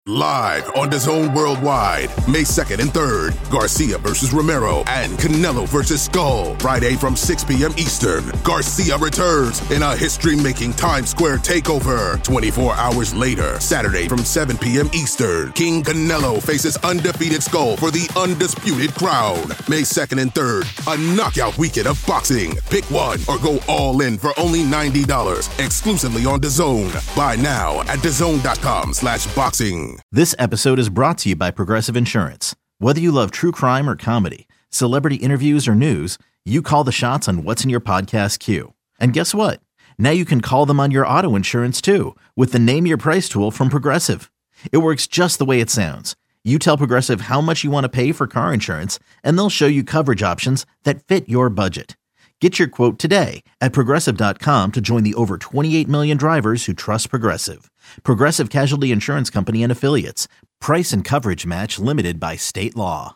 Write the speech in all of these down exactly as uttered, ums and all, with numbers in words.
Live on DAZN Worldwide, May second and third, Garcia versus Romero and Canelo versus Skull. Friday from six p.m. Eastern, Garcia returns in a history-making Times Square takeover. twenty-four hours later, Saturday from seven p.m. Eastern, King Canelo faces undefeated Skull for the undisputed crown. May second and third, a knockout weekend of boxing. Pick one or go all in for only ninety dollars, exclusively on DAZN. Buy now at DAZN.com slash boxing. This episode is brought to you by Progressive Insurance. Whether you love true crime or comedy, celebrity interviews or news, you call the shots on what's in your podcast queue. And guess what? Now you can call them on your auto insurance too with the Name Your Price tool from Progressive. It works just the way it sounds. You tell Progressive how much you want to pay for car insurance, and they'll show you coverage options that fit your budget. Get your quote today at Progressive dot com to join the over twenty-eight million drivers who trust Progressive. Progressive Casualty Insurance Company and Affiliates. Price and coverage match limited by state law.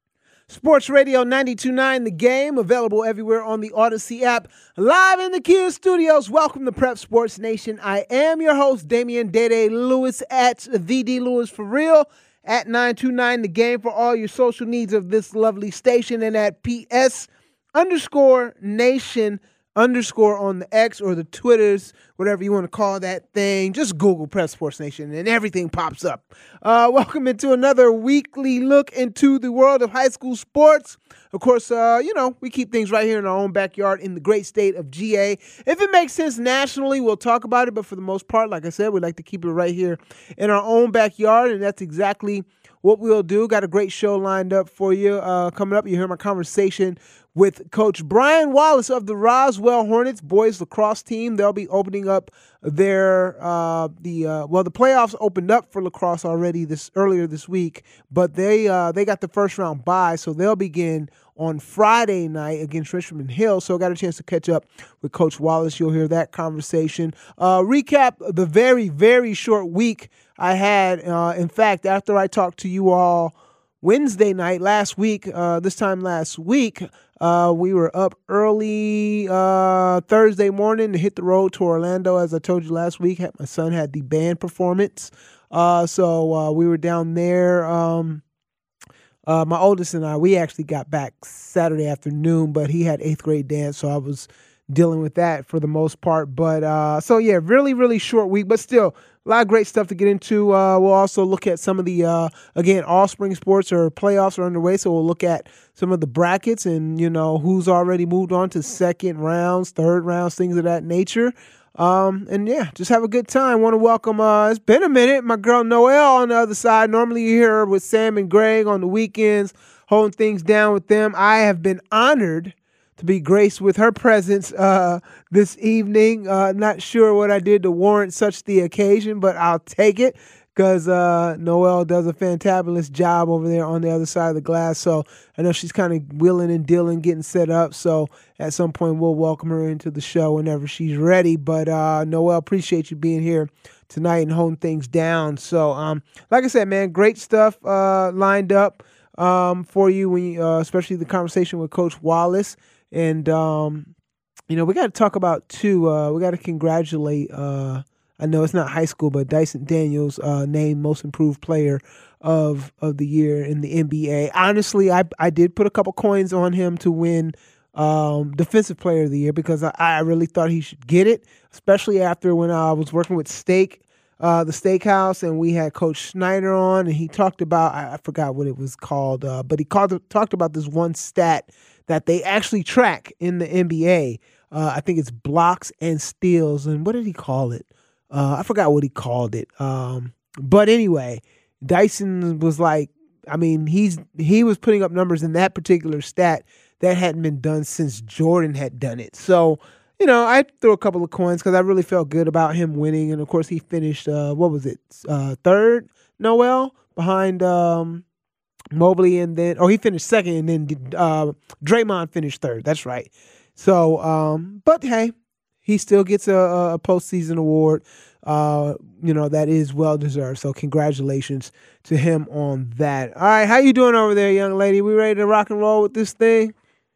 Sports Radio ninety-two point nine The Game, available everywhere on the Odyssey app. Live in the Kia Studios. Welcome to Prep Sports Nation. I am your host, Damian Dede Lewis, at the D Lewis for real, at nine two nine The Game for all your social needs of this lovely station, and at P S underscore nation underscore on the X or the Twitters, whatever you want to call that thing. Just Google Prep Sports Nation and everything pops up. Uh, welcome into another weekly look into the world of high school sports. Of course, uh, you know, we keep things right here in our own backyard in the great state of G A. If it makes sense nationally, we'll talk about it. But for the most part, like I said, we like to keep it right here in our own backyard. And that's exactly what we'll do. Got a great show lined up for you. Uh, coming up, you hear my conversation with Coach Brian Wallace of the Roswell Hornets boys lacrosse team. They'll be opening up their uh, the uh, well, the playoffs opened up for lacrosse already this earlier this week, but they uh, they got the first round bye, so they'll begin on Friday night against Richmond Hill. So I got a chance to catch up with Coach Wallace. You'll hear that conversation. Uh, recap the very very short week I had. Uh, in fact, after I talked to you all Wednesday night last week, uh, this time last week, uh, we were up early uh, Thursday morning to hit the road to Orlando. As I told you last week, my son had the band performance. Uh, so uh, we were down there. Um, uh, my oldest and I, we actually got back Saturday afternoon, but he had eighth grade dance, so I was dealing with that for the most part. But uh, so, yeah, really, really short week, but still a lot of great stuff to get into. Uh, we'll also look at some of the, uh, again, all spring sports or playoffs are underway, so we'll look at some of the brackets and, you know, who's already moved on to second rounds, third rounds, things of that nature. Um, and, yeah, just have a good time. Want to welcome, uh, it's been a minute, my girl Noelle on the other side. Normally you hear her with Sam and Greg on the weekends, holding things down with them. I have been honored to be graced with her presence uh, this evening. Uh, not sure what I did to warrant such the occasion, but I'll take it because uh, Noelle does a fantabulous job over there on the other side of the glass. So I know she's kind of wheeling and dealing, getting set up. So at some point we'll welcome her into the show whenever she's ready. But uh, Noelle, appreciate you being here tonight and holding things down. So um, like I said, man, great stuff uh, lined up um, for you, when you, uh, especially the conversation with Coach Wallace. And, um, you know, we got to talk about, too, uh, we got to congratulate, uh, I know it's not high school, but Dyson Daniels uh, named Most Improved Player of of the Year in the N B A. Honestly, I I did put a couple coins on him to win um, Defensive Player of the Year because I, I really thought he should get it, especially after when I was working with Steak, uh, the Steakhouse, and we had Coach Schneider on, and he talked about, I, I forgot what it was called, uh, but he called, talked about this one stat that they actually track in the N B A. Uh, I think it's blocks and steals. And what did he call it? Uh, I forgot what he called it. Um, but anyway, Dyson was like, I mean, he's he was putting up numbers in that particular stat that hadn't been done since Jordan had done it. So, you know, I threw a couple of coins because I really felt good about him winning. And, of course, he finished, uh, what was it, uh, third, Noelle, behind um, – Mobley, and then, oh, he finished second, and then uh, Draymond finished third. That's right. So, um, but hey, he still gets a, a postseason award. Uh, you know, that is well deserved. So, congratulations to him on that. All right, how you doing over there, young lady? We ready to rock and roll with this thing?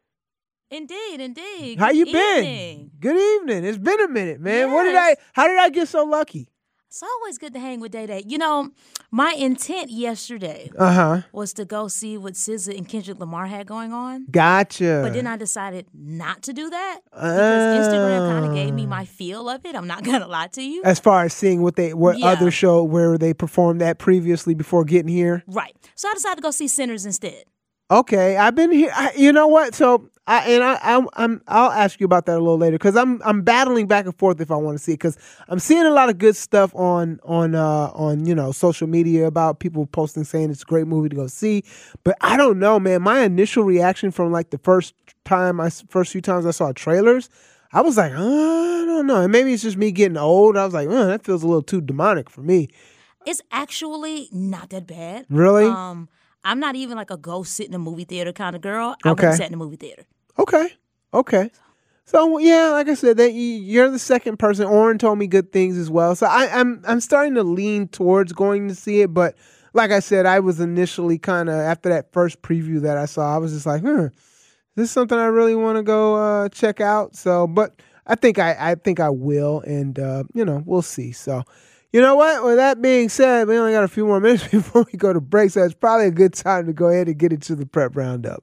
Indeed, indeed. How Good you evening. been? Good evening. It's been a minute, man. Yes. What did I? How did I get so lucky? It's always good to hang with Day Day. You know, my intent yesterday Uh-huh. was to go see what S Z A and Kendrick Lamar had going on. Gotcha. But then I decided not to do that because Instagram kind of gave me my feel of it. I'm not going to lie to you. As far as seeing what they what Yeah. other show where they performed that previously before getting here. Right. So I decided to go see Sinners instead. Okay, I've been here. I, you know what? So I and I, I I'm I'll ask you about that a little later because I'm I'm battling back and forth if I want to see it because I'm seeing a lot of good stuff on on uh on you know social media about people posting saying it's a great movie to go see, but I don't know, man. My initial reaction from like the first time I first few times I saw trailers, I was like, uh, I don't know, and maybe it's just me getting old. I was like, uh, that feels a little too demonic for me. It's actually not that bad. Really? Um. I'm not even like a go sit in a movie theater kind of girl. I Okay. went sat in a movie theater. Okay. Okay. So yeah, like I said, that you- you're the second person. Oren told me good things as well. So I, I'm I'm starting to lean towards going to see it. But like I said, I was initially kind of after that first preview that I saw, I was just like, hmm, this is something I really want to go uh, check out. So, but I think I I think I will, and uh, you know, we'll see. So. You know what? With that being said, we only got a few more minutes before we go to break, so it's probably a good time to go ahead and get into the prep roundup.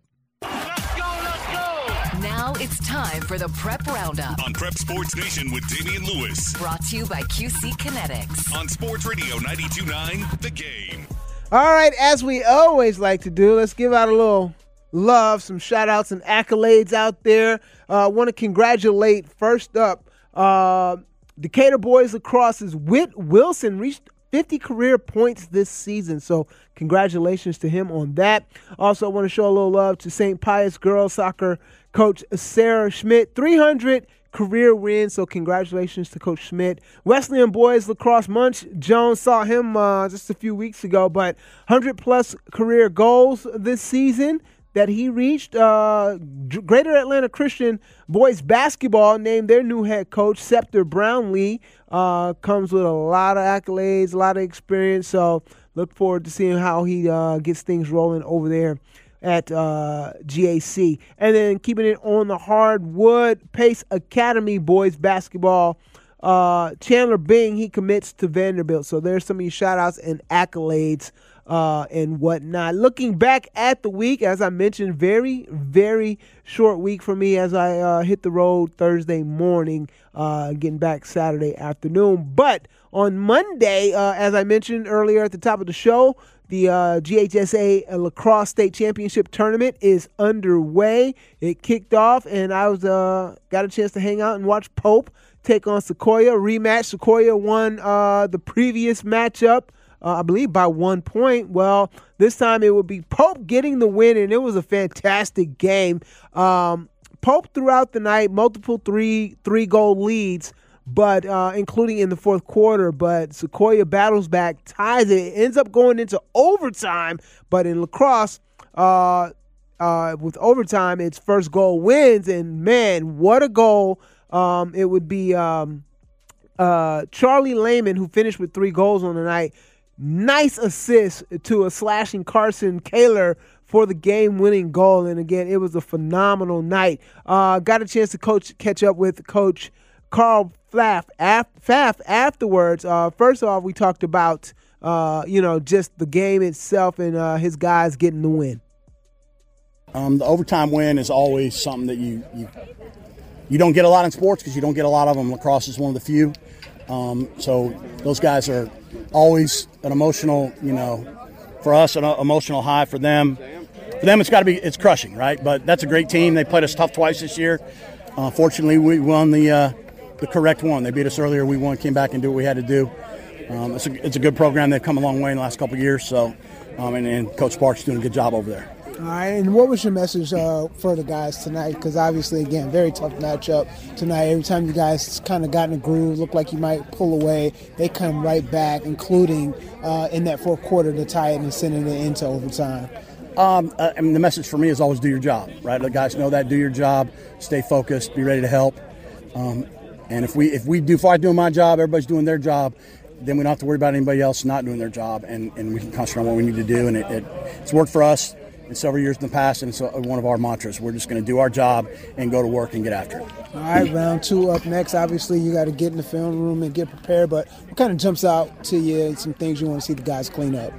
Now it's time for the Prep Roundup. On Prep Sports Nation with Damian Lewis. Brought to you by Q C Kinetics. On Sports Radio ninety-two point nine, The Game. All right, as we always like to do, let's give out a little love, some shout-outs and accolades out there. I uh, want to congratulate, first up, uh, Decatur Boys Lacrosse's Whit Wilson reached fifty career points this season, so congratulations to him on that. Also, I want to show a little love to Saint Pius girls soccer coach Sarah Schmidt, three hundred career wins, so congratulations to Coach Schmidt. Wesleyan Boys Lacrosse, Munch Jones, saw him uh, just a few weeks ago, but one hundred plus career goals this season that he reached. Uh, Greater Atlanta Christian boys basketball named their new head coach, Scepter Brownlee. Uh, comes with a lot of accolades, a lot of experience. So look forward to seeing how he uh, gets things rolling over there at uh, G A C. And then keeping it on the hardwood, Pace Academy boys basketball. Uh, Chandler Bing, he commits to Vanderbilt. So there's some of your shout outs and accolades uh, and whatnot. Looking back at the week, as I mentioned, very, very short week for me as I uh, hit the road Thursday morning, uh, getting back Saturday afternoon. But on Monday, uh, as I mentioned earlier at the top of the show, the uh, G H S A Lacrosse State Championship Tournament is underway. It kicked off, and I was uh, got a chance to hang out and watch Pope take on Sequoia. Rematch. Sequoia won uh, the previous matchup, uh, I believe, by one point. Well, this time it would be Pope getting the win, and it was a fantastic game. Um, Pope throughout the night, multiple three three goal leads, but uh, including in the fourth quarter. But Sequoia battles back, ties it. It ends up going into overtime. But in lacrosse, uh, uh, with overtime, its first goal wins. And man, what a goal! Um, it would be um, uh, Charlie Lehman, who finished with three goals on the night. Nice assist to a slashing Carson Kaler for the game-winning goal. And again, it was a phenomenal night. Uh, got a chance to coach catch up with Coach Carl Pfaff, Pfaff afterwards. Uh, first off, we talked about uh, you know just the game itself and uh, his guys getting the win. Um, the overtime win is always something that you you, you don't get a lot in sports because you don't get a lot of them. Lacrosse is one of the few. Um, so those guys are always an emotional, you know, for us, an emotional high. For them, for them, it's got to be, it's crushing, right? But that's a great team. They played us tough twice this year. Uh, fortunately, we won the uh, the correct one. They beat us earlier. We won, came back and did what we had to do. Um, it's a it's a good program. They've come a long way in the last couple of years. So, um, and, and Coach Sparks doing a good job over there. All right, and what was your message uh, for the guys tonight? Because obviously, again, very tough matchup tonight. Every time you guys kind of got in a groove, looked like you might pull away, they come right back, including uh, in that fourth quarter to tie it and sending it into overtime. Um, I mean, the message for me is always do your job, right? The guys know that. Do your job, stay focused, be ready to help. Um, and if we if we do, if I'm doing my job, everybody's doing their job, then we don't have to worry about anybody else not doing their job, and, and we can concentrate on what we need to do. And it, it, it's worked for us. in several years in the past, and it's one of our mantras. We're just going to do our job and go to work and get after it. All right, round two up next. Obviously, you got to get in the film room and get prepared, but what kind of jumps out to you and some things you want to see the guys clean up?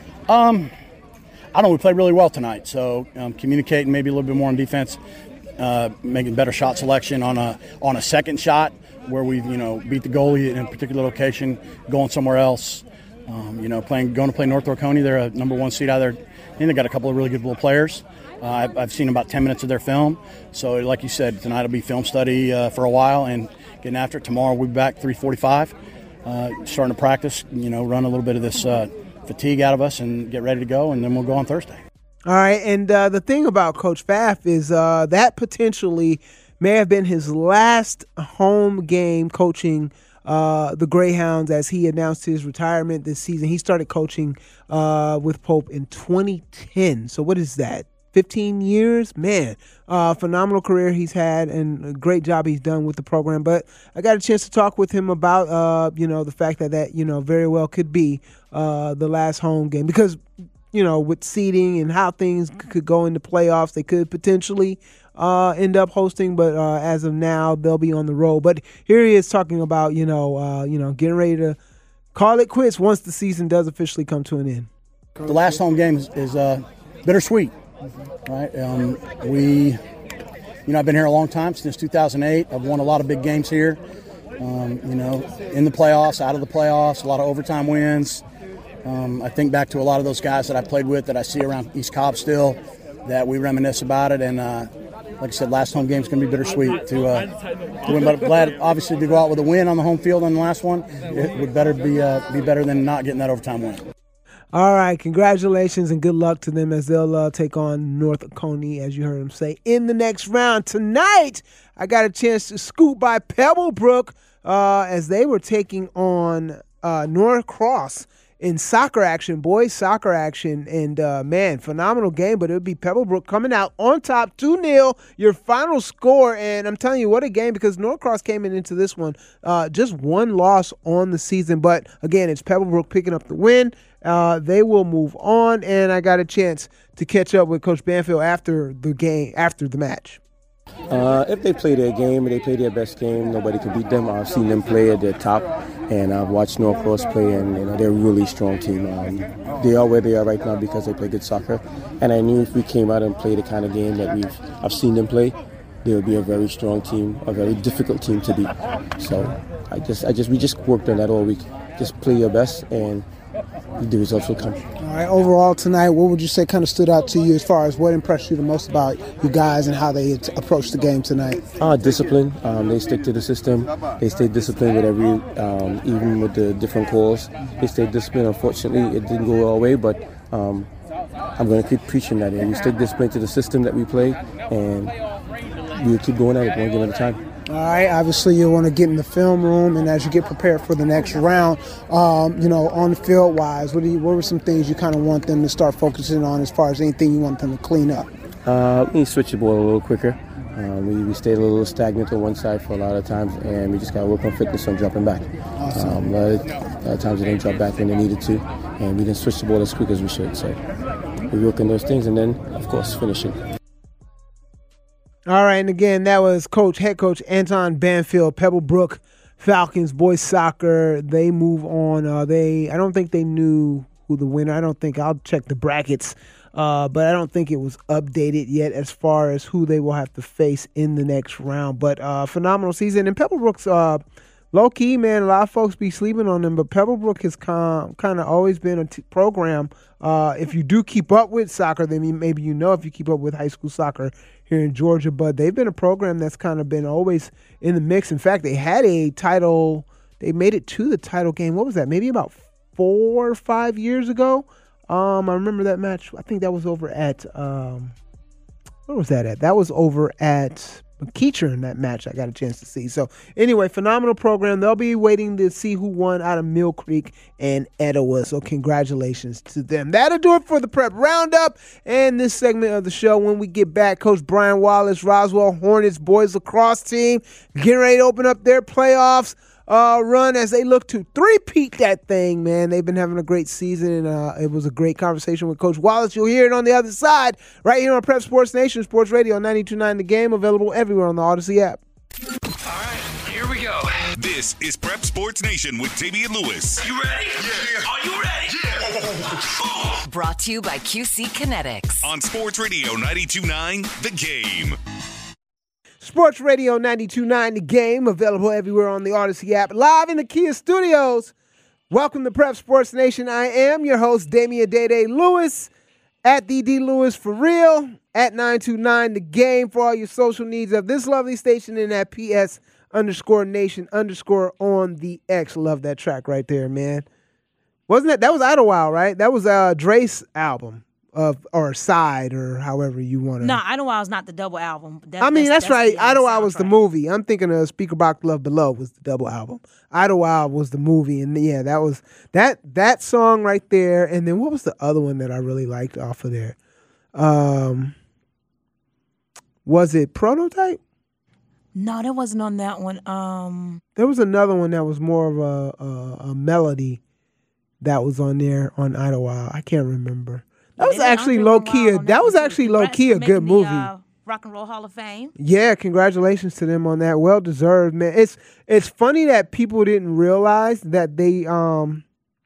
Um, I don't know. We played really well tonight, so um, communicating maybe a little bit more on defense, uh, making better shot selection on a on a second shot where we you know beat the goalie in a particular location, going somewhere else. Um, you know, playing going to play North Oconee. They're a number one seed out there. And they got a couple of really good little players. Uh, I've, I've seen about ten minutes of their film. So, like you said, tonight will be film study uh, for a while and getting after it. Tomorrow we'll be back three forty-five, uh, starting to practice. You know, run a little bit of this uh, fatigue out of us and get ready to go, and then we'll go on Thursday. All right, and uh, the thing about Coach Pfaff is uh, that potentially may have been his last home game coaching Uh, the Greyhounds as he announced his retirement this season. He started coaching uh, with Pope in twenty ten. So what is that? fifteen years? Man, uh, phenomenal career he's had and a great job he's done with the program. But I got a chance to talk with him about, uh, you know, the fact that that, you know, very well could be uh, the last home game because, you know, with seeding and how things could go into playoffs, they could potentially Uh, end up hosting, but uh, as of now, they'll be on the road. But here he is talking about, you know, uh, you know, getting ready to call it quits once the season does officially come to an end. The last home game is, is uh, bittersweet, right? Um, we, you know, I've been here a long time, since two thousand eight. I've won a lot of big games here, um, you know, in the playoffs, out of the playoffs, a lot of overtime wins. Um, I think back to a lot of those guys that I played with that I see around East Cobb still, that we reminisce about it, and uh, like I said, last home game is going to be bittersweet to, uh, to win. But glad, obviously, to go out with a win on the home field on the last one. It would better be uh, be better than not getting that overtime win. All right, congratulations and good luck to them as they'll uh, take on North Oconee, as you heard him say, in the next round. Tonight, I got a chance to scoot by Pebblebrook uh, as they were taking on uh, Norcross in soccer action, boys soccer action, and uh, man, phenomenal game, but it would be Pebblebrook coming out on top two nil, your final score, and I'm telling you, what a game, because Norcross came in into this one, uh, just one loss on the season, but again, it's Pebblebrook picking up the win. Uh, they will move on, and I got a chance to catch up with Coach Banfield after the game, after the match. Uh, if they play their game and they play their best game, nobody can beat them. I've seen them play at their top, and I've watched Norcross play, and you know, they're a really strong team. Um, they are where they are right now because they play good soccer, and I knew if we came out and played the kind of game that we've I've seen them play, they would be a very strong team, a very difficult team to beat. So I just, I just, we just worked on that all week. Just play your best, and the results will come. All right, overall tonight, what would you say kind of stood out to you as far as what impressed you the most about you guys and how they t- approached the game tonight? Uh, discipline. Um, they stick to the system. They stayed disciplined with every, um, even with the different calls. They stayed disciplined. Unfortunately, it didn't go our way, but um, I'm going to keep preaching that. And we stay disciplined to the system that we play, and we'll keep going at it one game at a time. All right, obviously you want to get in the film room, and as you get prepared for the next round, um, you know, on the field wise, what do you, what were some things you kind of want them to start focusing on as far as anything you want them to clean up? Uh, we need to switch the ball a little quicker. Uh, we, we stayed a little stagnant on one side for a lot of times, and we just got to work on fitness on dropping back. Awesome. Um, a, lot of, a lot of times they didn't drop back when they needed to, and we didn't switch the ball as quick as we should. So we work on those things, and then, of course, finishing. All right, and again, that was Coach, head coach Anton Banfield, Pebblebrook Falcons boys soccer. They move on. Uh, they, I don't think they knew who the winner. I don't think I'll check the brackets, uh, but I don't think it was updated yet as far as who they will have to face in the next round. But uh, phenomenal season, and Pebblebrook's uh, low key, man. A lot of folks be sleeping on them, but Pebblebrook has com- kind of always been a t- program. Uh, if you do keep up with soccer, then you, maybe you know if you keep up with high school soccer here in Georgia, but they've been a program that's kind of been always in the mix. In fact, they had a title, they made it to the title game. What was that? Maybe about four or five years ago. Um, I remember that match. I think that was over at, um, where was that at? That was over at McEachern in that match I got a chance to see. So anyway, phenomenal program. They'll be waiting to see who won out of Mill Creek and Etowah. So congratulations to them. That'll do it for the Prep Roundup and this segment of the show. When we get back, Coach Brian Wallace, Roswell Hornets boys lacrosse team getting ready to open up their playoffs uh, run as they look to three-peat that thing, man. They've been having a great season, and uh, it was a great conversation with Coach Wallace. You'll hear it on the other side right here on Prep Sports Nation, Sports Radio ninety-two point nine The Game, available everywhere on the Odyssey app. All right, here we go. This is Prep Sports Nation with Damian Lewis. You ready? Yeah. Are you ready? Yeah. Brought to you by Q C Kinetics. On Sports Radio ninety-two point nine The Game. Sports Radio ninety-two point nine The Game, available everywhere on the Odyssey app, live in the Kia studios. Welcome to Prep Sports Nation. I am your host, Damian Day-Day Lewis, at D D Lewis for real, at nine two nine The Game for all your social needs of this lovely station, and at P S underscore nation underscore on the X. Love that track right there, man. Wasn't that, that was Idlewild, right? That was uh, Dre's album. Of or side or however you want to. No, Idlewild is not the double album. That, I mean, that's, that's, that's right. Idlewild was the movie. I'm thinking of Speaker Box Love Below was the double album. Idlewild was the movie, and yeah, that was that that song right there. And then what was the other one that I really liked off of there? Um, was it Prototype? No, that wasn't on that one. Um, there was another one that was more of a a, a melody that was on there on Idlewild. I can't remember. That was actually low key. That was actually low key a good movie. The, uh, Rock and Roll Hall of Fame. Yeah, congratulations to them on that. Well deserved, man. It's it's funny that people didn't realize that they um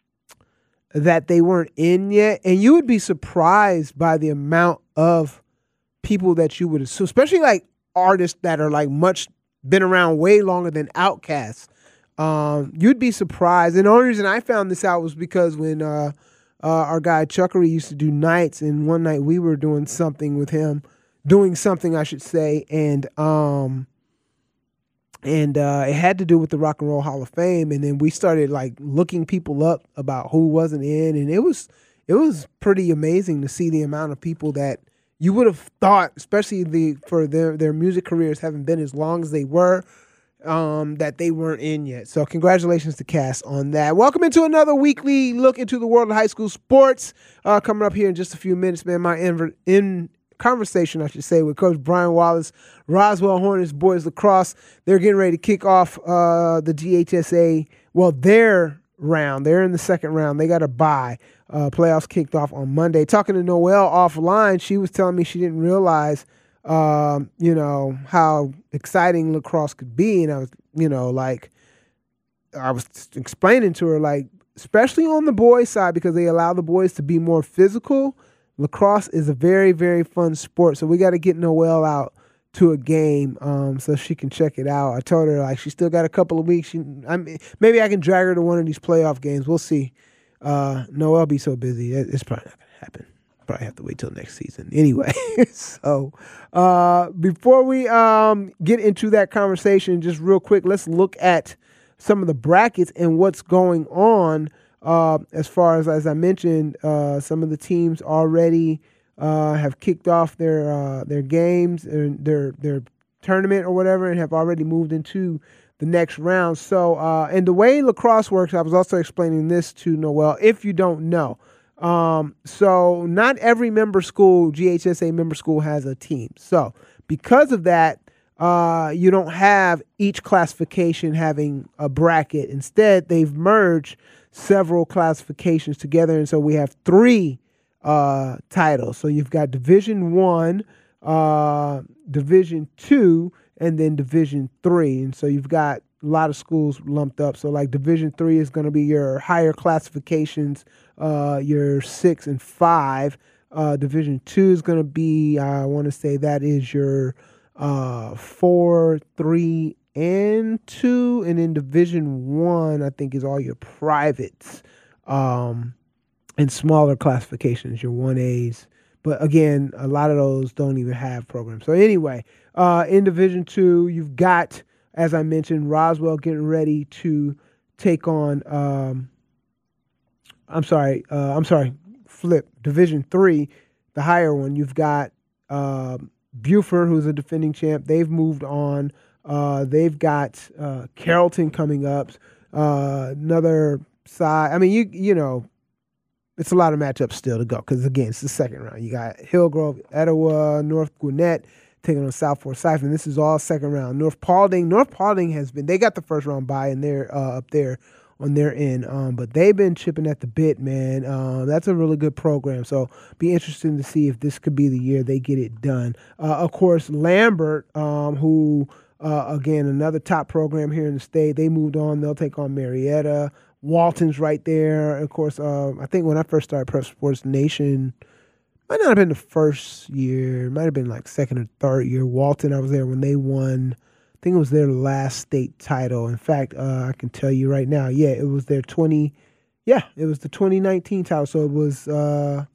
that they weren't in yet, and you would be surprised by the amount of people that you would assume, especially like artists that are like much been around way longer than Outkast. Um, you'd be surprised, and the only reason I found this out was because when. Uh, Uh, our guy Chuckery used to do nights, and one night we were doing something with him, doing something I should say, and um, and uh, it had to do with the Rock and Roll Hall of Fame, and then we started like looking people up about who wasn't in, and it was it was pretty amazing to see the amount of people that you would have thought, especially the for their their music careers haven't been as long as they were. Um, that they weren't in yet. So congratulations to Cass on that. Welcome into another weekly look into the world of high school sports. Uh, coming up here in just a few minutes, man, my in, in conversation, I should say, with Coach Brian Wallace, Roswell Hornets boys lacrosse. They're getting ready to kick off uh, the G H S A, well, their round. They're in the second round. They got a bye. Uh, playoffs kicked off on Monday. Talking to Noelle offline, she was telling me she didn't realize Um, you know, how exciting lacrosse could be. And I was, you know, like, I was explaining to her, like, especially on the boys' side, because they allow the boys to be more physical, lacrosse is a very, very fun sport. So we got to get Noelle out to a game um, so she can check it out. I told her, like, she still got a couple of weeks. She, I mean, maybe I can drag her to one of these playoff games. We'll see. Uh, Noelle be so busy. It's probably not going to happen. Probably have to wait till next season. Anyway, so uh, before we um, get into that conversation, just real quick, let's look at some of the brackets and what's going on uh, as far as, as I mentioned, uh, some of the teams already uh, have kicked off their uh, their games and their their tournament or whatever and have already moved into the next round. So, uh, and the way lacrosse works, I was also explaining this to Noelle, if you don't know. Um, so not every member school, G H S A member school, has a team. So because of that, uh, you don't have each classification having a bracket. Instead, they've merged several classifications together. And so we have three, uh, titles. So you've got Division One, uh, Division Two, and then Division Three. And so you've got a lot of schools lumped up. So like Division Three is going to be your higher classifications, uh, your six and five. Uh, Division Two is going to be, I want to say that is your uh, four, three, and two. And then Division One, I think, is all your privates um, and smaller classifications, your one A's. But again, a lot of those don't even have programs. So anyway, uh, in Division Two, you've got, as I mentioned, Roswell getting ready to take on, um, I'm sorry, uh, I'm sorry, flip, Division Three, the higher one. You've got uh, Buford, who's a defending champ. They've moved on. Uh, they've got uh, Carrollton coming up. Uh, another side. I mean, you you know, it's a lot of matchups still to go because, again, it's the second round. You got Hillgrove, Etowah, North Gwinnett taking on South Forsyth, and this is all second round. North Paulding, North Paulding has been, they got the first round bye, and they're uh, up there on their end, um, but they've been chipping at the bit, man. Uh, that's a really good program, so be interesting to see if this could be the year they get it done. Uh, of course, Lambert, um, who, uh, again, another top program here in the state, they moved on. They'll take on Marietta. Walton's right there. Of course, uh, I think when I first started Prep Sports Nation, might not have been the first year, might have been like second or third year. Walton, I was there when they won, I think it was their last state title. In fact, uh, I can tell you right now, yeah, it was their twenty, yeah, it was the twenty nineteen title. So it was, uh,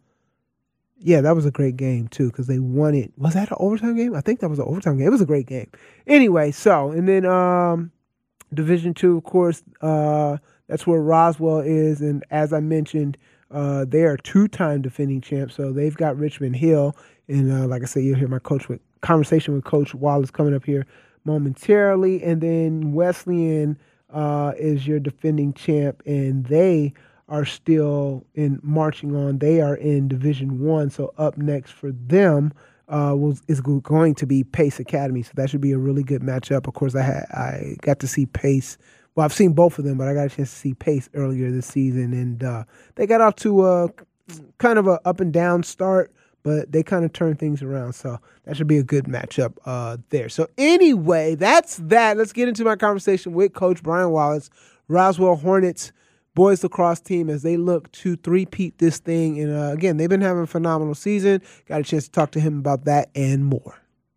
yeah, that was a great game too because they won it. Was that an overtime game? I think that was an overtime game. It was a great game. Anyway, so, and then um, Division Two, of course, uh, that's where Roswell is, and as I mentioned, uh, they are two-time defending champs. So they've got Richmond Hill, and uh, like I said, you'll hear my coach with conversation with Coach Wallace coming up here momentarily. And then Wesleyan uh, is your defending champ, and they are still in marching on. They are in Division One, so up next for them uh, was is going to be Pace Academy. So that should be a really good matchup. Of course, I had I got to see Pace. Well, I've seen both of them, but I got a chance to see Pace earlier this season, and uh, they got off to a kind of a up and down start, but they kind of turned things around. So that should be a good matchup uh, there. So anyway, that's that. Let's get into my conversation with Coach Brian Wallace, Roswell Hornets boys lacrosse team, as they look to three-peat this thing. And uh, again, they've been having a phenomenal season. Got a chance to talk to him about that and more.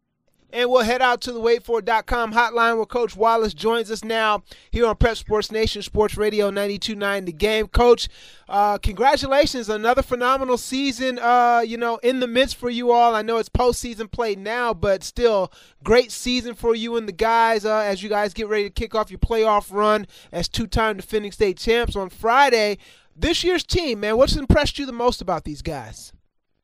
And we'll head out to the wait for it dot com hotline where Coach Wallace joins us now here on Prep Sports Nation, Sports Radio ninety-two point nine The Game. Coach, uh, congratulations. Another phenomenal season, uh, you know, in the midst for you all. I know it's postseason play now, but still great season for you and the guys uh, as you guys get ready to kick off your playoff run as two-time defending state champs on Friday. This year's team, man, what's impressed you the most about these guys?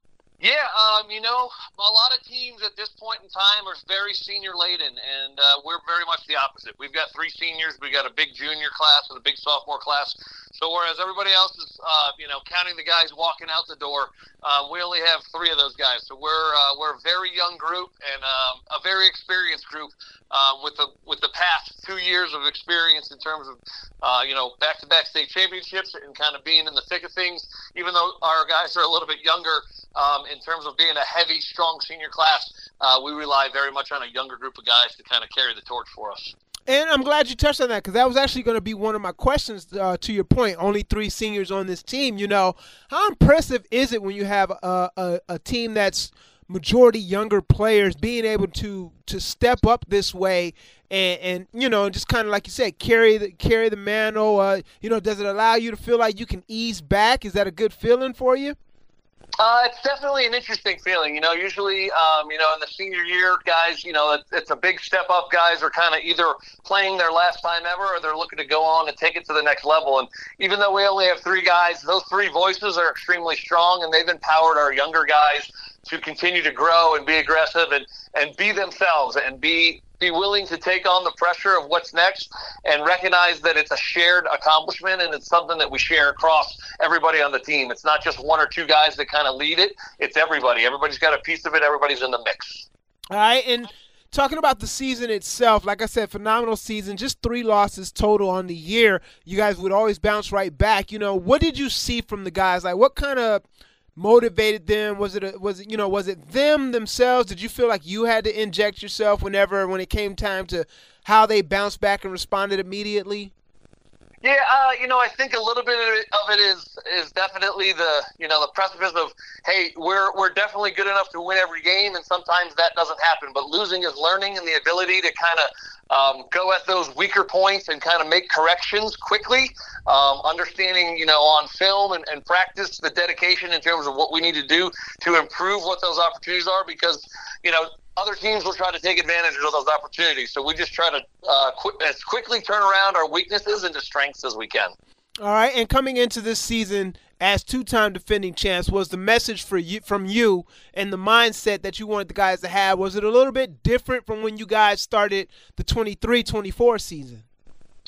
Yeah, um, you know, a lot of teams at this point in time are very senior-laden, and uh, we're very much the opposite. We've got three seniors, we've got a big junior class and a big sophomore class. So whereas everybody else is, uh, you know, counting the guys walking out the door, uh, we only have three of those guys. So we're uh, we're a very young group and um, a very experienced group um, with the with the past two years of experience in terms of, uh, you know, back-to-back state championships and kind of being in the thick of things. Even though our guys are a little bit younger, um, in terms of being a heavy, strong senior class, uh, we rely very much on a younger group of guys to kind of carry the torch for us. And I'm glad you touched on that because that was actually going to be one of my questions uh, to your point. Only three seniors on this team. You know, how impressive is it when you have a, a, a team that's majority younger players being able to to step up this way and, and you know, just kind of like you said, carry the, carry the mantle? Uh, you know, does it allow you to feel like you can ease back? Is that a good feeling for you? Uh, it's definitely an interesting feeling. You know, usually, um, you know, in the senior year, guys, you know, it, it's a big step up. Guys are kind of either playing their last time ever or they're looking to go on and take it to the next level. And even though we only have three guys, those three voices are extremely strong, and they've empowered our younger guys to continue to grow and be aggressive and, and be themselves and be be willing to take on the pressure of what's next and recognize that it's a shared accomplishment and it's something that we share across everybody on the team. It's not just one or two guys that kind of lead it. It's everybody. Everybody's got a piece of it. Everybody's in the mix. All right, and talking about the season itself, like I said, phenomenal season, just three losses total on the year. You guys would always bounce right back. You know, what did you see from the guys? Like, what kind of motivated them? Was it, a, was it, you know, was it them themselves? Did you feel like you had to inject yourself whenever, when it came time to how they bounced back and responded immediately? Yeah, uh, you know, I think a little bit of it is is definitely the, you know, the precipice of, hey, we're we're definitely good enough to win every game, and sometimes that doesn't happen. But losing is learning, and the ability to kind of um, go at those weaker points and kind of make corrections quickly, um, understanding, you know, on film and, and practice the dedication in terms of what we need to do to improve what those opportunities are, because, you know, other teams will try to take advantage of those opportunities. So we just try to uh, qu- as quickly turn around our weaknesses into strengths as we can. All right, and coming into this season as two-time defending champs, was the message for you from you and the mindset that you wanted the guys to have, was it a little bit different from when you guys started the twenty-three twenty-four season?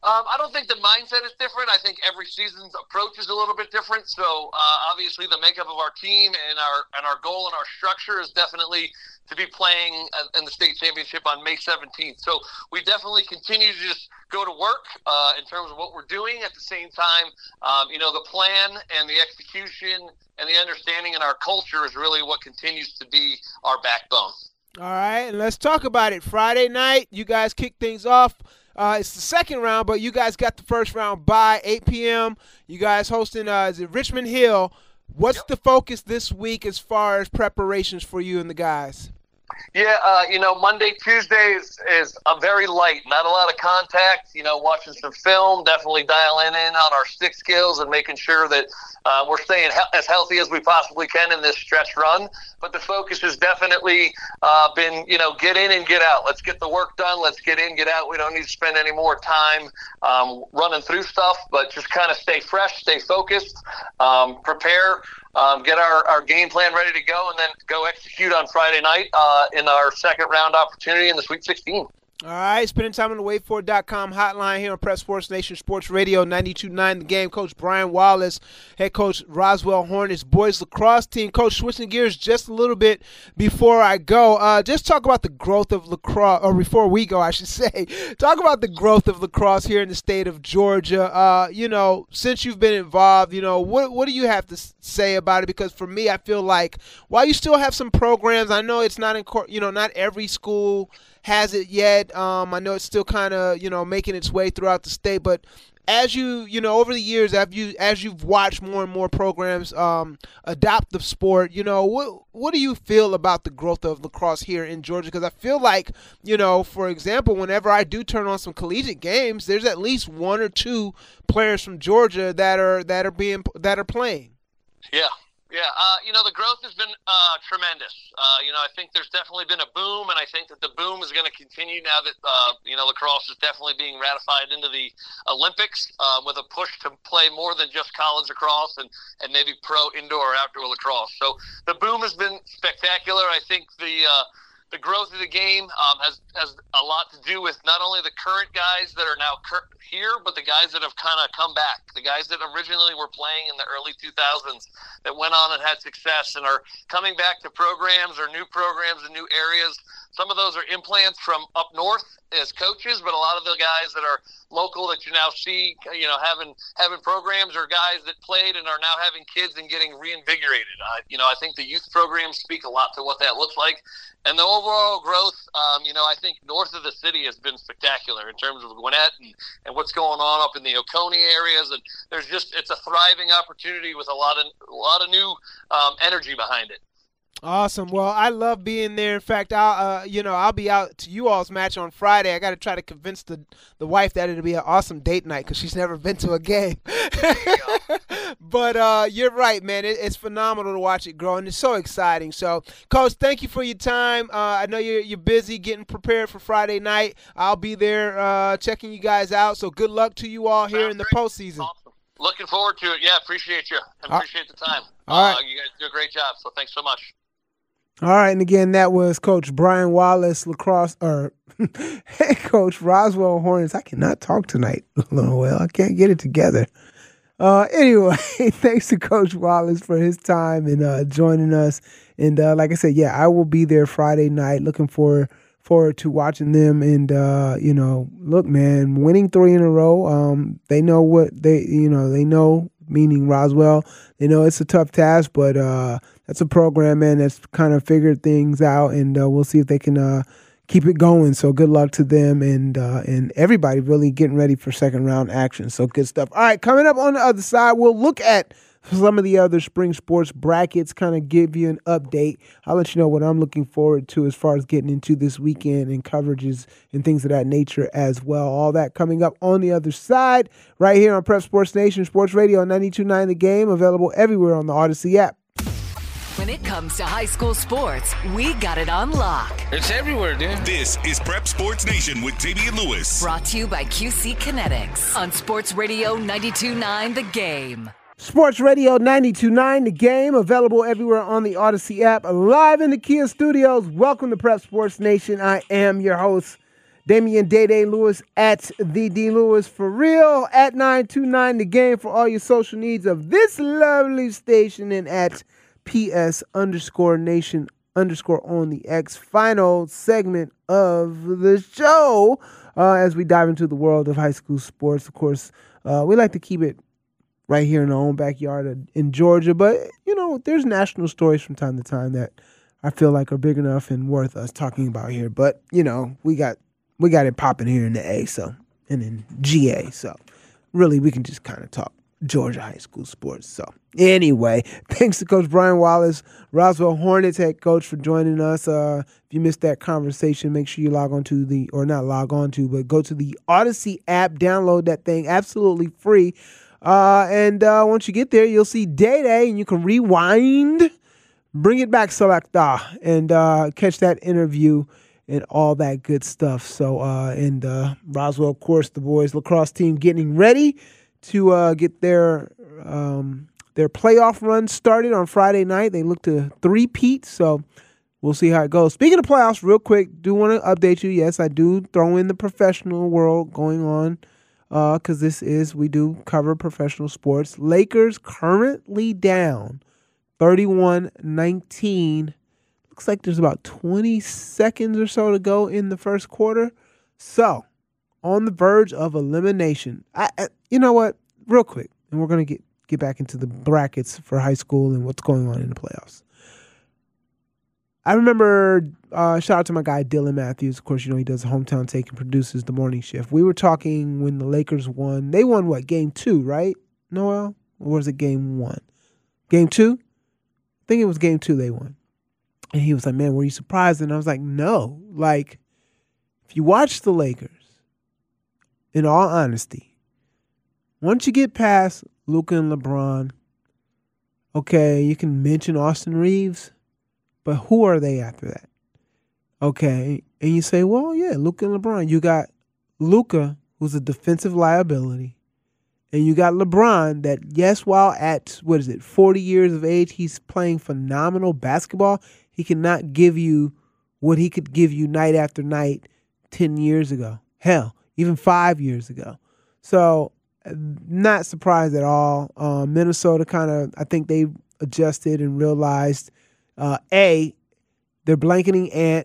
Um, I don't think the mindset is different. I think every season's approach is a little bit different. So uh, obviously, the makeup of our team and our and our goal and our structure is definitely to be playing in the state championship on May seventeenth. So we definitely continue to just go to work uh, in terms of what we're doing. At the same time, um, you know, the plan and the execution and the understanding in our culture is really what continues to be our backbone. All right, and let's talk about it. Friday night, you guys kick things off. Uh, it's the second round, but you guys got the first round by eight p.m. You guys hosting uh, is it Richmond Hill. What's yep. the focus this week as far as preparations for you and the guys? Yeah, uh, you know, Monday, Tuesday is, is a very light, not a lot of contact, you know, watching some film, definitely dialing in on our stick skills and making sure that uh, we're staying he- as healthy as we possibly can in this stretch run. But the focus has definitely uh, been, you know, get in and get out. Let's get the work done. Let's get in, get out. We don't need to spend any more time um, running through stuff, but just kind of stay fresh, stay focused, um, prepare. Um, get our, our game plan ready to go, and then go execute on Friday night uh, in our second round opportunity in the Sweet sixteen. All right, spending time on the wait for it dot com hotline here on Prep Sports Nation Sports Radio ninety-two point nine The Game. Coach Brian Wallace, head coach Roswell Hornets boys lacrosse team. Coach, switching gears just a little bit before I go, uh, just talk about the growth of lacrosse, or before we go, I should say, talk about the growth of lacrosse here in the state of Georgia. Uh, you know, since you've been involved, you know, what what do you have to say about it? Because for me, I feel like while you still have some programs, I know it's not in, you know, not every school has it yet. Um, I know it's still kind of, you know, making its way throughout the state, but as you, you know, over the years, as you as you've watched more and more programs um, adopt the sport, you know, what what do you feel about the growth of lacrosse here in Georgia? Because I feel like, you know, for example, whenever I do turn on some collegiate games, there's at least one or two players from Georgia that are that are being that are playing. Yeah. Yeah, uh, you know, the growth has been uh, tremendous. Uh, you know, I think there's definitely been a boom, and I think that the boom is going to continue now that, uh, you know, lacrosse is definitely being ratified into the Olympics uh, with a push to play more than just college lacrosse and, and maybe pro indoor or outdoor lacrosse. So the boom has been spectacular. I think the uh, the growth of the game um, has, has a lot to do with not only the current guys that are now cur- here, but the guys that have kind of come back, the guys that originally were playing in the early two thousands that went on and had success and are coming back to programs or new programs in new areas. Some of those are implants from up north as coaches, but a lot of the guys that are local that you now see, you know, having having programs are guys that played and are now having kids and getting reinvigorated. Uh, you know, I think the youth programs speak a lot to what that looks like. And the overall growth, um, you know, I think north of the city has been spectacular in terms of Gwinnett and, and what's going on up in the Oconee areas. And there's just, it's a thriving opportunity with a lot of, a lot of new um, energy behind it. Awesome. Well, I love being there. In fact, I'll, uh, you know, I'll be out to you all's match on Friday. I got to try to convince the, the wife that it'll be an awesome date night because she's never been to a game. But uh, you're right, man. It, it's phenomenal to watch it grow, and it's so exciting. So, Coach, thank you for your time. Uh, I know you're you're busy getting prepared for Friday night. I'll be there uh, checking you guys out. So, good luck to you all here in the postseason. Awesome. Looking forward to it. Yeah, appreciate you. I appreciate the time. All right. Uh, you guys do a great job. So, thanks so much. All right, and again, that was Coach Brian Wallace, lacrosse, or head coach Roswell Hornets. I cannot talk tonight, well, I can't get it together. Uh, anyway, thanks to Coach Wallace for his time and uh, joining us. And uh, like I said, yeah, I will be there Friday night. Looking forward forward to watching them. And uh, you know, look, man, winning three in a row. Um, they know what they, you know, they know. Meaning Roswell, they know it's a tough task, but uh, that's a program, man, that's kind of figured things out, and uh, we'll see if they can uh, keep it going. So good luck to them and uh, and everybody really getting ready for second round action. So good stuff. All right, coming up on the other side, we'll look at some of the other spring sports brackets, kind of give you an update. I'll let you know what I'm looking forward to as far as getting into this weekend and coverages and things of that nature as well. All that coming up on the other side right here on Prep Sports Nation Sports Radio ninety-two point nine The Game, available everywhere on the Odyssey app. When it comes to high school sports, we got it on lock. It's everywhere, dude. This is Prep Sports Nation with Damian Lewis. Brought to you by Q C Kinetics on Sports Radio ninety-two point nine The Game. Sports Radio ninety-two point nine The Game, available everywhere on the Odyssey app, live in the Kia studios. Welcome to Prep Sports Nation. I am your host, Damian Day-Day Lewis at the D Lewis for real at nine two nine The Game for all your social needs of this lovely station, and at P S underscore nation underscore on the X. Final segment of the show uh, as we dive into the world of high school sports. Of course, uh, we like to keep it right here in our own backyard in Georgia, but you know, there's national stories from time to time that I feel like are big enough and worth us talking about here. But you know, we got we got it popping here in the A, so and in G A, so really we can just kind of talk Georgia high school sports. So anyway, thanks to Coach Brian Wallace, Roswell Hornets head coach, for joining us. Uh, if you missed that conversation, make sure you log on to the, or not log on to, but go to the Odyssey app, download that thing absolutely free. Uh, and uh, once you get there, you'll see Day-Day, and you can rewind, bring it back, Selecta, and uh, catch that interview and all that good stuff. So, uh, and uh, Roswell, of course, the boys lacrosse team getting ready to uh, get their um, their playoff run started on Friday night. They look to three-peat, so we'll see how it goes. Speaking of playoffs, real quick, do want to update you. Yes, I do throw in the professional world going on because uh, this is, we do cover professional sports. Lakers currently down thirty-one nineteen. Looks like there's about twenty seconds or so to go in the first quarter. So, on the verge of elimination. I, I, you know what? Real quick, and we're going to get, get back into the brackets for high school and what's going on in the playoffs. I remember, uh, shout out to my guy Dylan Matthews. Of course, you know, he does Hometown Take and produces the morning shift. We were talking when the Lakers won. They won, what, game two, right, Noel? Or was it game one? Game two? I think it was game two they won. And he was like, man, were you surprised? And I was like, no. Like, if you watch the Lakers, in all honesty, once you get past Luka and LeBron, okay, you can mention Austin Reeves, but who are they after that? Okay, and you say, well, yeah, Luka and LeBron. You got Luka, who's a defensive liability, and you got LeBron that, yes, while at, what is it, forty years of age, he's playing phenomenal basketball. He cannot give you what he could give you night after night ten years ago. Hell, even five years ago. So, not surprised at all. Uh, Minnesota kind of, I think they adjusted and realized, uh, A, they're blanketing Ant.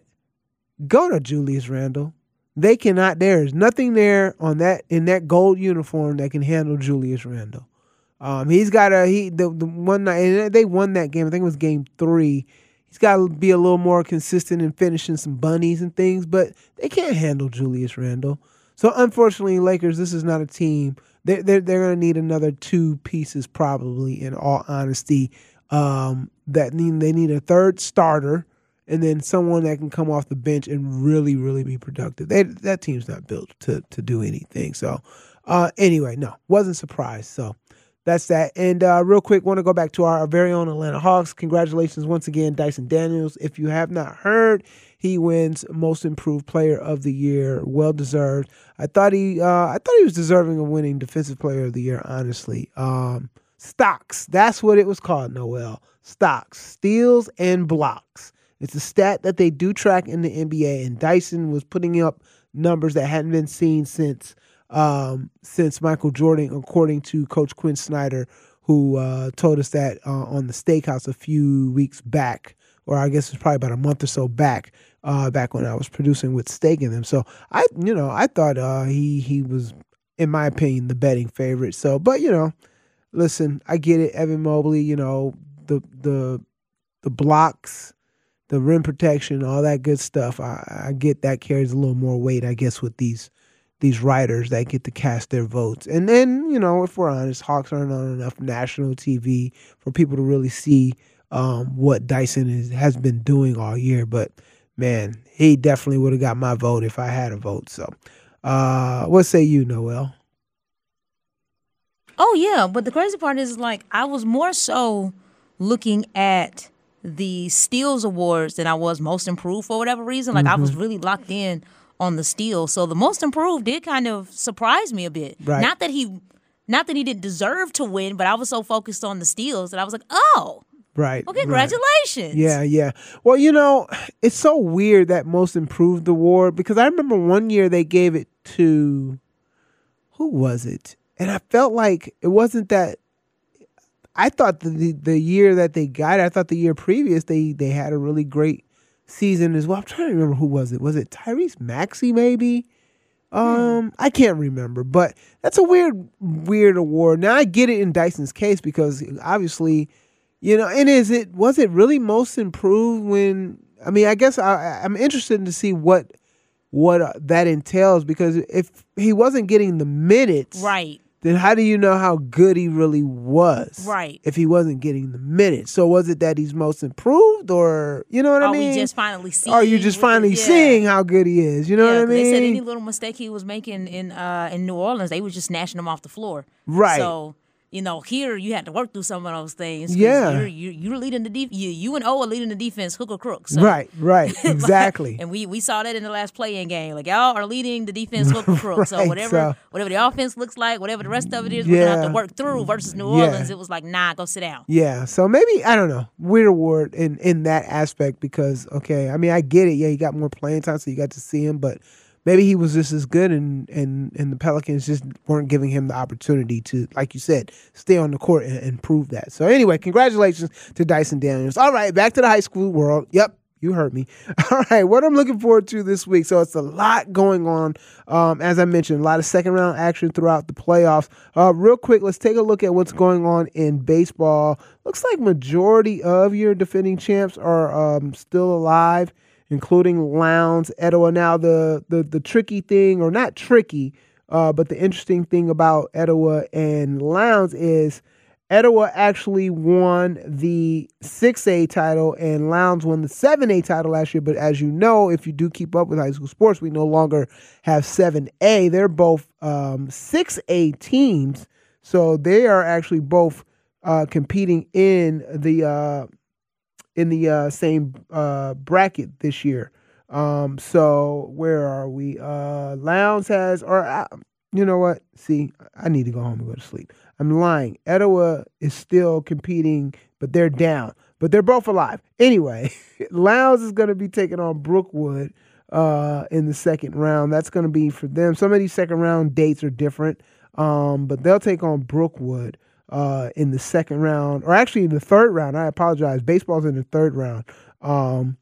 Go to Julius Randle. They cannot, there is nothing there on that, in that gold uniform that can handle Julius Randle. Um, he's got a, he, the, the one night, and they won that game. I think it was game three. He's got to be a little more consistent in finishing some bunnies and things, but they can't handle Julius Randle. So, unfortunately, Lakers, this is not a team. They're, they're, they're going to need another two pieces probably, in all honesty. Um, that need, they need a third starter and then someone that can come off the bench and really, really be productive. They, that team's not built to to do anything. So, uh, anyway, no, wasn't surprised. So, that's that. And uh, real quick, want to go back to our, our very own Atlanta Hawks. Congratulations once again, Dyson Daniels. If you have not heard, he wins Most Improved Player of the Year. Well deserved. I thought he, uh, I thought he was deserving of winning Defensive Player of the Year. Honestly, um, stocks. That's what it was called, Noel. Stocks, steals, and blocks. It's a stat that they do track in the N B A, and Dyson was putting up numbers that hadn't been seen since um, since Michael Jordan, according to Coach Quinn Snyder, who uh, told us that uh, on the Steakhouse a few weeks back, or I guess it's probably about a month or so back, uh, back when I was producing with Steak in them. So I, you know, I thought uh, he he was, in my opinion, the betting favorite. So, but you know, listen, I get it. Evan Mobley, you know, the the the blocks, the rim protection, all that good stuff. I, I get that carries a little more weight, I guess, with these these writers that get to cast their votes. And then, you know, if we're honest, Hawks aren't on enough national T V for people to really see um, what Dyson is, has been doing all year. But, man, he definitely would have got my vote if I had a vote. So, uh, what say you, Noel? Oh, yeah. But the crazy part is, like, I was more so looking at the Steals Awards than I was Most Improved for whatever reason. Like, mm-hmm. I was really locked in on the steal. So the Most Improved did kind of surprise me a bit. Right. Not that he not that he didn't deserve to win, but I was so focused on the steals that I was like, oh, Right. Well, congratulations. Right. Yeah, yeah. Well, you know, it's so weird that Most Improved award because I remember one year they gave it to, who was it? And I felt like it wasn't that. I thought the, the the year that they got it, I thought the year previous they they had a really great season as well. I'm trying to remember who was it. Was it Tyrese Maxey maybe? Um, I can't remember, but that's a weird, weird award. Now I get it in Dyson's case because obviously, you know, and is it was it really Most Improved when? I mean, I guess I, I'm interested to see what what uh, that entails because if he wasn't getting the minutes, right. then how do you know how good he really was? Right. If he wasn't getting the minutes. So was it that he's most improved or, you know what I Are mean? we just finally seeing? Or are you just finally yeah. seeing how good he is? You know yeah, what I mean? They said any little mistake he was making in uh, in New Orleans, they was just snatching him off the floor. Right. So, you know, here you had to work through some of those things. Yeah. You're, you're, you're leading the defense. You, you and O are leading the defense hook or crook. So. Right, right. Exactly. And we, we saw that in the last play-in game. Like, y'all are leading the defense hook or crook. Right, so whatever so- whatever the offense looks like, whatever the rest of it is, we're going to have Yeah. to work through versus New Yeah. Orleans. It was like, nah, go sit down. Yeah, so maybe, I don't know, weird award in, in that aspect because, okay, I mean, I get it. Yeah, he got more playing time, so you got to see him, but maybe he was just as good and, and, and the Pelicans just weren't giving him the opportunity to, like you said, stay on the court and, and prove that. So anyway, congratulations to Dyson Daniels. All right, back to the high school world. Yep. You heard me. All right, what I'm looking forward to this week. So it's a lot going on. Um, as I mentioned, a lot of second round action throughout the playoffs. Uh, real quick, let's take a look at what's going on in baseball. Looks like majority of your defending champs are um, still alive, including Lowndes, Etowah. Now, the, the, the tricky thing, or not tricky, uh, but the interesting thing about Etowah and Lowndes is Etowah actually won the six A title and Lowndes won the seven A title last year. But as you know, if you do keep up with high school sports, we no longer have seven A. They're both um, six A teams. So they are actually both uh, competing in the uh, in the uh, same uh, bracket this year. Um, so where are we? Uh, Lowndes has, or uh, you know what? See, I need to go home and go to sleep. I'm lying. Etowah is still competing, but they're down. But they're both alive. Anyway, Lowndes is going to be taking on Brookwood uh, in the second round. That's going to be for them. Some of these second round dates are different, um, but they'll take on Brookwood uh, in the second round, or actually in the third round. I apologize. Baseball's in the third round. Um,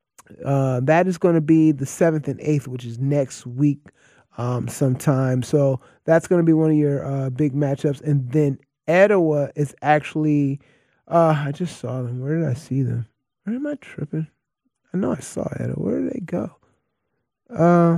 uh, that is going to be the seventh and eighth, which is next week. Um, sometime. So that's going to be one of your uh, big matchups. And then Etowah is actually, uh, I just saw them. Where did I see them? Where am I tripping? I know I saw Etowah. Where did they go? Uh,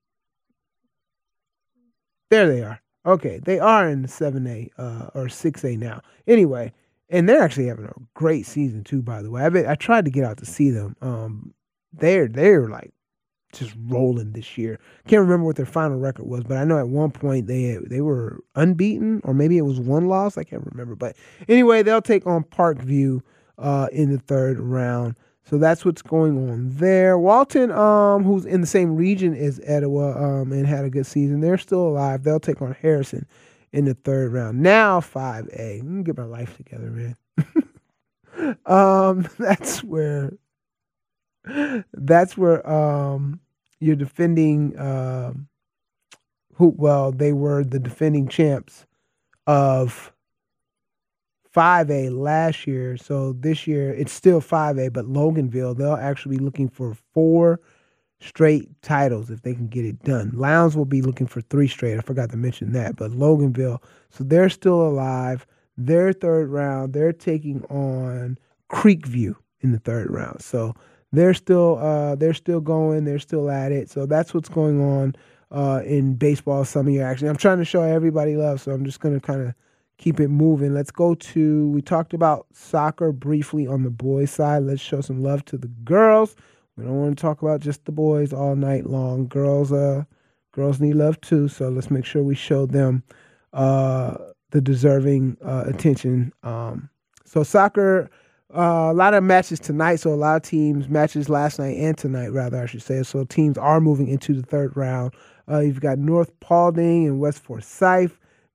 there they are. Okay, they are in the seven A uh, or six A now. Anyway, and they're actually having a great season too, by the way. I, bet, I tried to get out to see them. Um, they're, they're like, just rolling this year. Can't remember what their final record was, but I know at one point they they were unbeaten, or maybe it was one loss. I can't remember. But anyway, they'll take on Parkview uh, in the third round. So that's what's going on there. Walton, um, who's in the same region as Etowah um, and had a good season, they're still alive. They'll take on Harrison in the third round. Now five A. Let me get my life together, man. um, that's where... That's where um, you're defending um, who? Well, they were the defending champs of five A last year. So this year it's still five A, but Loganville, they'll actually be looking for four straight titles if they can get it done. Lowndes will be looking for three straight. I forgot to mention that, but Loganville, so they're still alive. Their third round, they're taking on Creekview in the third round. So They're still uh, they're still going. They're still at it. So that's what's going on uh, in baseball summer year action. I'm trying to show everybody love, so I'm just going to kind of keep it moving. Let's go to, we talked about soccer briefly on the boys' side. Let's show some love to the girls. We don't want to talk about just the boys all night long. Girls uh, girls need love too, so let's make sure we show them uh, the deserving uh, attention. Um, so soccer... Uh, a lot of matches tonight, so a lot of teams, matches last night and tonight, rather, I should say. So teams are moving into the third round. Uh, you've got North Paulding and West Forsyth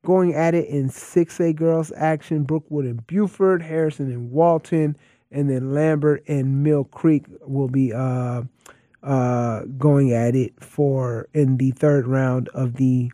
Going at it in six A girls action, Brookwood and Buford, Harrison and Walton, and then Lambert and Mill Creek will be uh, uh, going at it for in the third round of the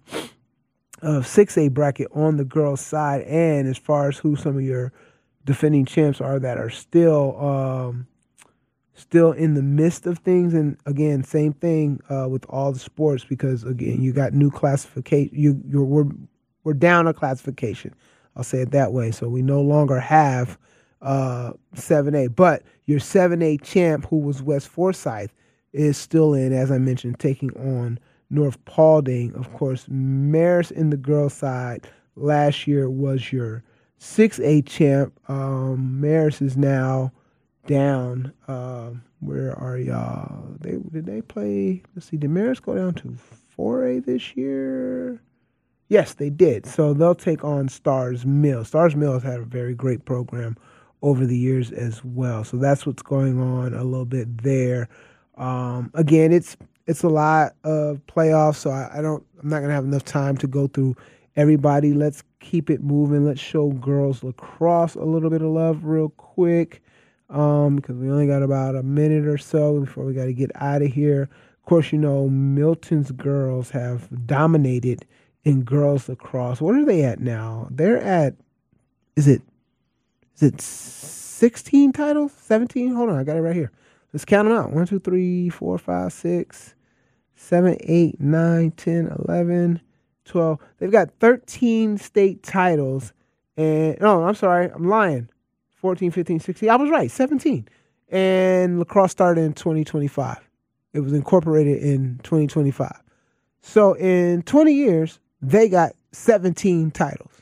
uh, six A bracket on the girls' side. And as far as who some of your defending champs are that are still um, still in the midst of things, and again, same thing uh, with all the sports, because again, you got new classification. You you're we're we're down a classification. I'll say it that way. So we no longer have uh, seven A, but your seven A champ, who was West Forsyth, is still in, as I mentioned, taking on North Paulding. Of course, Marist in the girls' side last year was your six A champ. Um, Marist is now down. Uh, where are y'all? They did they play? Let's see. Did Marist go down to four A this year? Yes, they did. So they'll take on Stars Mill. Stars Mill has had a very great program over the years as well. So that's what's going on a little bit there. Um, again, it's it's a lot of playoffs, so I, I don't. I'm not gonna have enough time to go through everybody. Let's keep it moving. Let's show girls lacrosse a little bit of love real quick, um, because we only got about a minute or so before we got to get out of here. Of course, you know Milton's girls have dominated in girls lacrosse. What are they at now? They're at, is it, is it sixteen titles? seventeen? Hold on, I got it right here. Let's count them out. one, two, three, four, five, six, seven, eight, nine, ten, eleven, twelve. They've got thirteen state titles. And, no, I'm sorry, I'm lying. fourteen, fifteen, sixteen. I was right, seventeen. And lacrosse started in twenty twenty-five. It was incorporated in twenty twenty-five. So in twenty years, they got seventeen titles.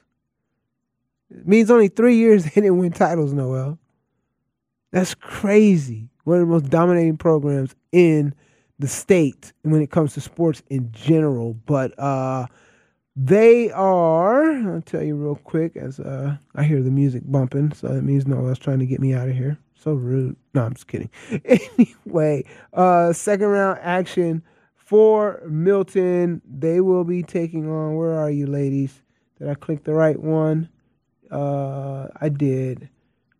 It means only three years they didn't win titles, Noel. That's crazy. One of the most dominating programs in the state when it comes to sports in general. But uh, they are, I'll tell you real quick, as uh, I hear the music bumping, so that means Noel's trying to get me out of here. So rude. No, I'm just kidding. Anyway, uh, second round action for Milton. They will be taking on, where are you ladies? Did I click the right one? Uh, I did.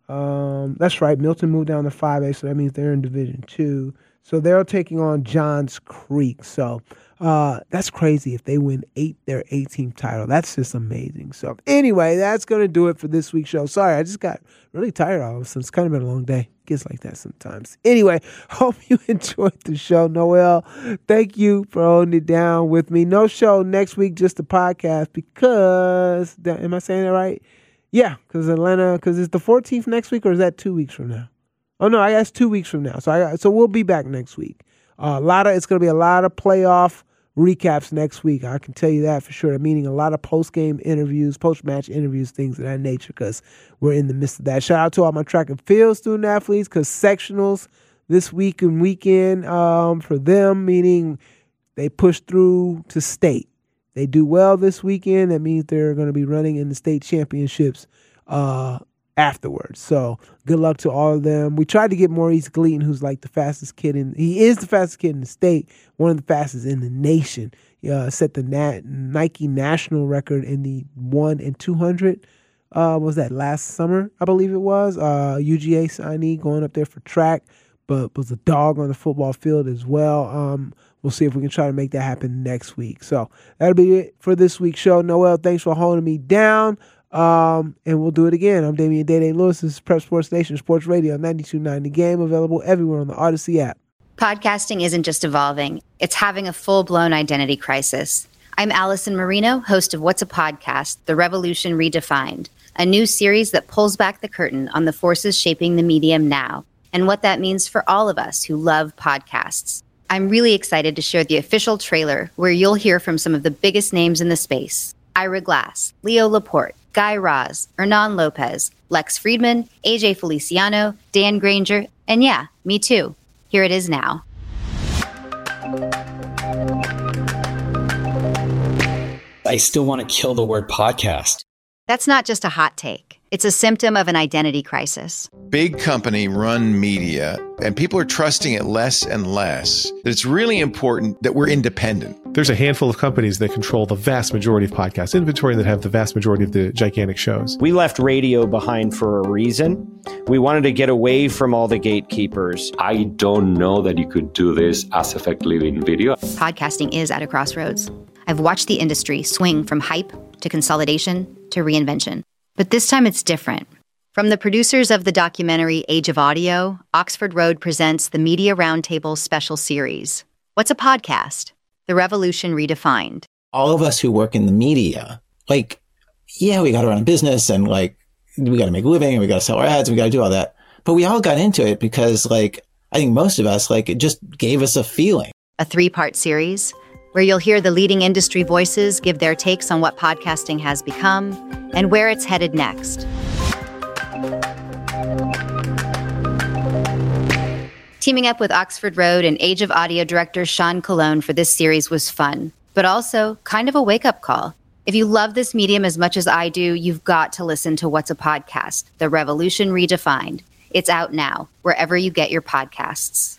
Um, that's right. Milton moved down to five A, so that means they're in Division two. So they're taking on Johns Creek. So uh, that's crazy. If they win eight, their eighteenth title. That's just amazing. So anyway, that's going to do it for this week's show. Sorry, I just got really tired all of a sudden. It's kind of been a long day. It gets like that sometimes. Anyway, hope you enjoyed the show. Noel, thank you for holding it down with me. No show next week, just a podcast because, am I saying that right? Yeah, because Atlanta, because it's the fourteenth next week, or is that two weeks from now? Oh, no, I guess two weeks from now. So I so we'll be back next week. Uh, a lot of It's going to be a lot of playoff recaps next week. I can tell you that for sure. Meaning a lot of post-game interviews, post-match interviews, things of that nature, because we're in the midst of that. Shout out to all my track and field student athletes, because sectionals this week and weekend um, for them, meaning they push through to state. They do well this weekend. That means they're going to be running in the state championships uh, afterwards. So good luck to all of them. We tried to get Maurice Gleaton, who's like the fastest kid in, he is the fastest kid in the state, one of the fastest in the nation. Uh, set the Nat, Nike national record in the one and two hundred. Uh, what was that last summer? I believe it was. Uh, U G A signee going up there for track, but was a dog on the football field as well. Um, We'll see if we can try to make that happen next week. So that'll be it for this week's show. Noel, thanks for holding me down. Um, and we'll do it again. I'm Damian Day-Day Lewis. This is Prep Sports Nation Sports Radio ninety-two point nine The Game, available everywhere on the Odyssey app. Podcasting isn't just evolving. It's having a full-blown identity crisis. I'm Allison Marino, host of What's a Podcast? The Revolution Redefined, a new series that pulls back the curtain on the forces shaping the medium now and what that means for all of us who love podcasts. I'm really excited to share the official trailer where you'll hear from some of the biggest names in the space. Ira Glass, Leo Laporte, Guy Raz, Hernan Lopez, Lex Friedman, A J Feliciano, Dan Granger, and yeah, me too. Here it is now. I still want to kill the word podcast. That's not just a hot take. It's a symptom of an identity crisis. Big company run media, and people are trusting it less and less. It's really important that we're independent, there's a handful of companies that control the vast majority of podcast inventory and that have the vast majority of the gigantic shows. We left radio behind for a reason. We wanted to get away from all the gatekeepers. I don't know that you could do this as effectively in video. Podcasting is at a crossroads. I've watched the industry swing from hype to consolidation to reinvention. But this time it's different. From the producers of the documentary Age of Audio, Oxford Road presents the Media Roundtable special series. What's a podcast? The Revolution Redefined. All of us who work in the media, like, yeah, we got to run a business and like, we got to make a living and we got to sell our ads and we got to do all that. But we all got into it because like, I think most of us, like, it just gave us a feeling. A three-part series where you'll hear the leading industry voices give their takes on what podcasting has become and where it's headed next. Teaming up with Oxford Road and Age of Audio director Sean Colon for this series was fun, but also kind of a wake-up call. If you love this medium as much as I do, you've got to listen to What's a Podcast? The Revolution Redefined. It's out now, wherever you get your podcasts.